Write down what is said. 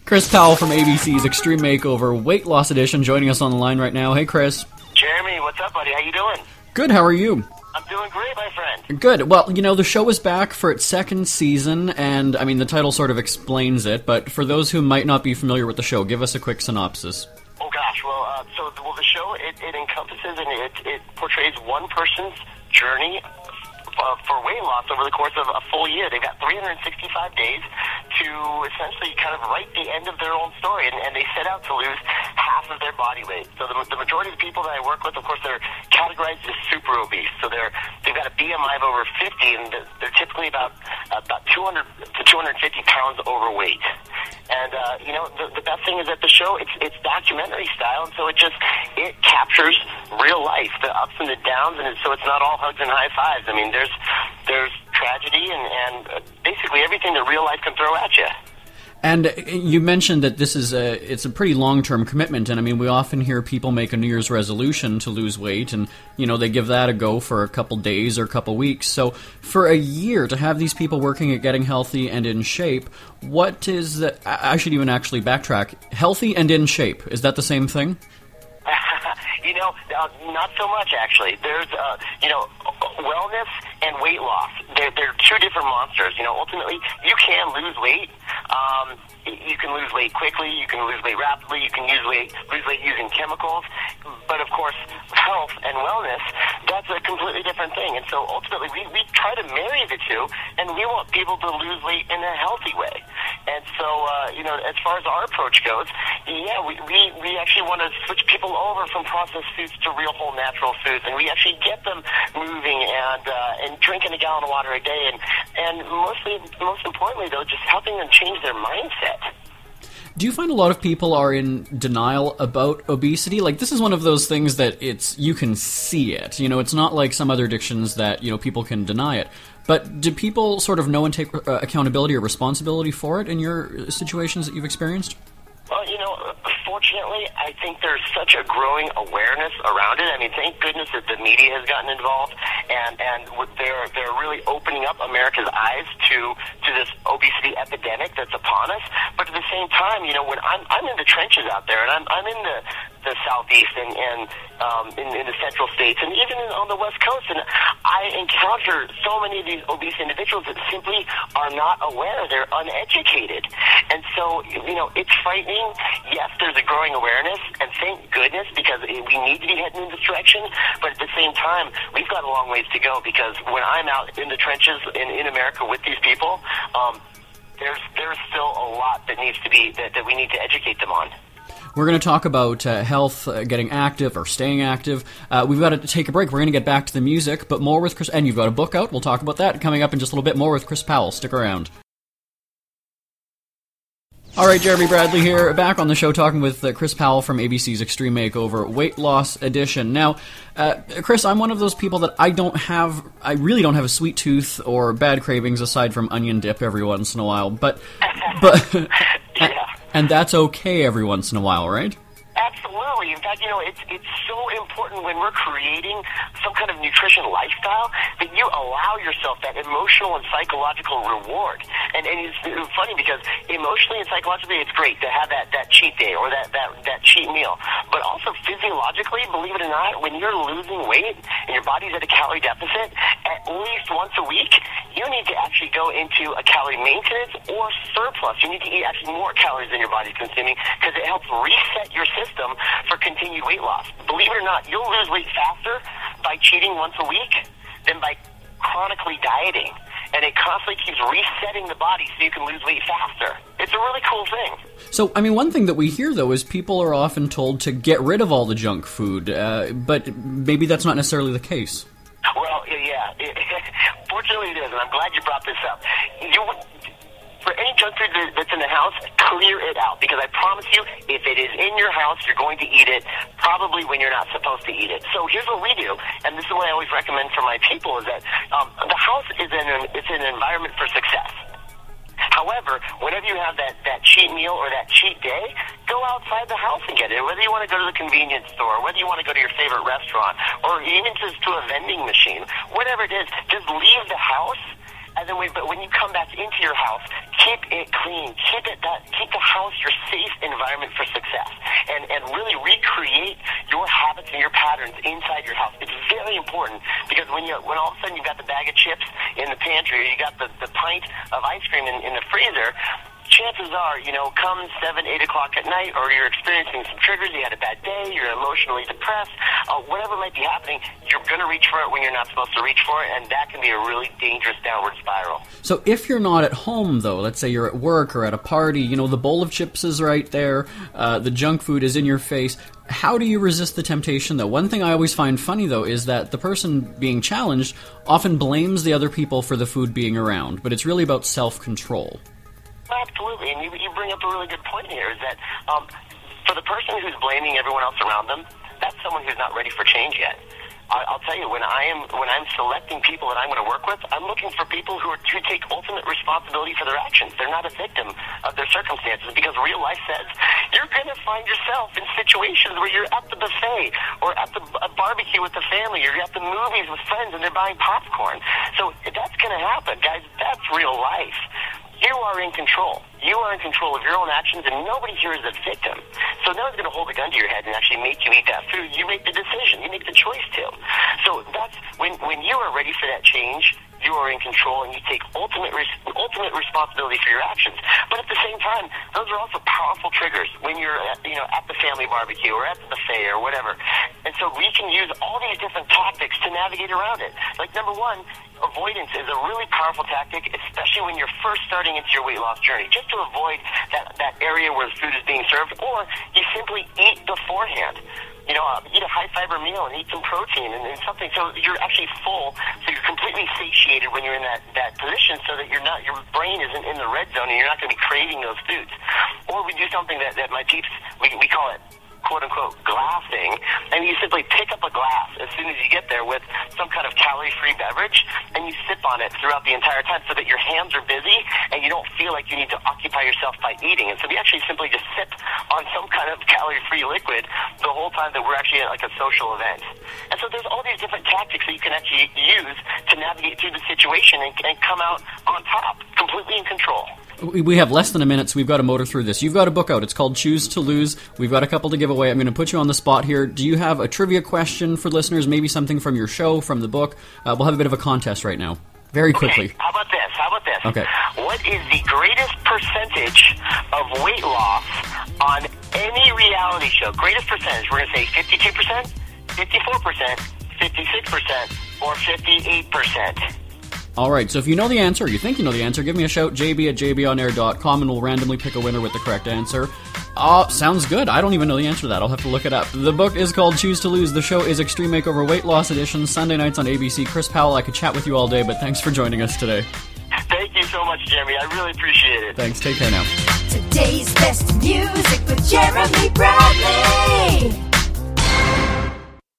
Chris Powell from ABC's Extreme Makeover Weight Loss Edition joining us on the line right now. Hey, Chris. Jeremy, what's up, buddy? How you doing? Good, how are you? I'm doing great, my friend. Good. Well, you know, the show is back for its second season, and, I mean, the title sort of explains it, but for those who might not be familiar with the show, give us a quick synopsis. Oh, gosh. Well, the show, it encompasses and it portrays one person's journey for weight loss over the course of a full year. They've got 365 days to essentially kind of write the end of their own story, and they set out to lose half of their body weight. So the majority of the people that I work with, of course, they're categorized as super obese. So they've got a BMI of over 50, and they're typically about 200 to 250 pounds overweight. And the best thing is that the show, it's documentary style, and so it captures real life, the ups and the downs, and so it's not all hugs and high fives. I mean, there's tragedy and basically everything that real life can throw at you. And you mentioned that it's a pretty long-term commitment, and I mean, we often hear people make a New Year's resolution to lose weight, and, you know, they give that a go for a couple days or a couple weeks. So for a year, to have these people working at getting healthy and in shape, what is I should even actually backtrack. Healthy and in shape, is that the same thing? Not so much, actually. There's, wellness and weight loss. They're two different monsters. You know, ultimately, you can lose weight. You can lose weight quickly. You can lose weight rapidly. You can lose weight using chemicals. But, of course, health and wellness, that's a completely different thing. And so, ultimately, we try to marry the two, and we want people to lose weight in a healthy way. And so, as far as our approach goes, yeah, we actually want to switch people over from processed foods to real whole natural foods, and we actually get them moving and drinking a gallon of water a day, and most importantly, though, just helping them change their mindset. Do you find a lot of people are in denial about obesity? Like, this is one of those things that you can see it. You know, it's not like some other addictions that, you know, people can deny it. But do people sort of know and take accountability or responsibility for it in your situations that you've experienced? Well, fortunately, I think there's such a growing awareness around it. I mean, thank goodness that the media has gotten involved, and they're really opening up America's eyes to this obesity epidemic that's upon us. But at the same time, when I'm in the trenches out there, and I'm in the Southeast and in the central states, and even on the West Coast, and I encounter so many of these obese individuals that simply are not aware. They're uneducated. And so, it's frightening. Yes, there's a growing awareness, and thank goodness, because we need to be heading in this direction. But at the same time, we've got a long ways to go, because when I'm out in the trenches in America with these people, there's still a lot that needs to be that we need to educate them on. We're going to talk about health, getting active or staying active. We've got to take a break. We're going to get back to the music, but more with Chris. And you've got a book out. We'll talk about that coming up in just a little bit. More with Chris Powell. Stick around. All right, Jeremy Bradley here, back on the show talking with Chris Powell from ABC's Extreme Makeover Weight Loss Edition. Now, Chris, I'm one of those people that I really don't have a sweet tooth or bad cravings aside from onion dip every once in a while, but Yeah. And that's okay every once in a while, right? Absolutely. In fact, it's so important when we're creating some kind of nutrition lifestyle that you allow yourself that emotional and psychological reward. And it's funny because emotionally and psychologically, it's great to have that cheat day or that cheat meal. But also physiologically, believe it or not, when you're losing weight and your body's at a calorie deficit, at least once a week, you need to actually go into a calorie maintenance or surplus. You need to eat actually more calories than your body's consuming, because it helps reset your system for continued weight loss. Believe it or not, you'll lose weight faster by cheating once a week than by chronically dieting. And it constantly keeps resetting the body so you can lose weight faster. It's a really cool thing. So, I mean, one thing that we hear, though, is people are often told to get rid of all the junk food, but maybe that's not necessarily the case. Well, yeah. Fortunately, it is, and I'm glad you brought this up. For any junk food that's in the house, clear it out, because I promise you, if it is in your house, you're going to eat it probably when you're not supposed to eat it. So here's what we do, and this is what I always recommend for my people, is that the house is an environment for success. However, whenever you have that cheat meal or that cheat day, go outside the house and get it. Whether you want to go to the convenience store, whether you want to go to your favorite restaurant, or even just to a vending machine, whatever it is, just leave the house. And then but when you come back into your house, keep it clean, keep the house your safe environment for success, and really recreate your habits and your patterns inside your house. It's very important, because when all of a sudden you've got the bag of chips in the pantry, or you got the pint of ice cream in the freezer, chances are, come 7, 8 o'clock at night, or you're experiencing some triggers, you had a bad day, you're emotionally depressed, whatever might be happening, you're going to reach for it when you're not supposed to reach for it, and that can be a really dangerous downward spiral. So if you're not at home, though, let's say you're at work or at a party, the bowl of chips is right there, the junk food is in your face, how do you resist the temptation, though? One thing I always find funny, though, is that the person being challenged often blames the other people for the food being around, but it's really about self-control. Absolutely, and you bring up a really good point here, is that for the person who's blaming everyone else around them, that's someone who's not ready for change yet. I'll tell you, when I'm selecting people that I'm going to work with, I'm looking for people who take ultimate responsibility for their actions. They're not a victim of their circumstances, because real life says you're going to find yourself in situations where you're at the buffet or at the barbecue with the family, or you're at the movies with friends and they're buying popcorn. So that's going to happen, guys. That's real life. You are in control. You are in control of your own actions, and nobody here is a victim. So no one's going to hold a gun to your head and actually make you eat that food. You make the decision. You make the choice to. So that's when you are ready for that change, you are in control, and you take ultimate responsibility for your actions. But at the same time, those are also powerful triggers when you're at the family barbecue or at the buffet or whatever. And so we can use all these different tactics to navigate around it. Like, number one, avoidance is a really powerful tactic, especially when you're first starting into your weight loss journey, just to avoid that area where the food is being served, or you simply eat beforehand. Eat a high-fiber meal and eat some protein and something so you're actually full, so you're completely satiated when you're in that position, so that your brain isn't in the red zone and you're not going to be craving those foods. Or we do something that my peeps, we call it, quote-unquote, glassing, and you simply pick up a glass as soon as you get there with some kind of calorie-free beverage, and you sip on it throughout the entire time, so that your hands are busy and you don't feel like you need to occupy yourself by eating. And so we actually simply just sip on some kind of calorie-free liquid the whole time that we're actually at like a social event. And so there's all these different tactics that you can actually use to navigate through the situation and come out on top, completely in control. We have less than a minute, so we've got to motor through this. You've got a book out. It's called Choose to Lose. We've got a couple to give away. I'm going to put you on the spot here. Do you have a trivia question for listeners, maybe something from your show, from the book? We'll have a bit of a contest right now. Very quickly. Okay, how about this? Okay. What is the greatest percentage of weight loss on any reality show? Greatest percentage. We're going to say 52%, 54%, 56%, or 58%. All right, so if you know the answer, or you think you know the answer, give me a shout, jb@jbonair.com, and we'll randomly pick a winner with the correct answer. Sounds good. I don't even know the answer to that. I'll have to look it up. The book is called Choose to Lose. The show is Extreme Makeover Weight Loss Edition, Sunday nights on ABC. Chris Powell, I could chat with you all day, but thanks for joining us today. Thank you so much, Jeremy. I really appreciate it. Thanks. Take care now. Today's best music with Jeremy Brown.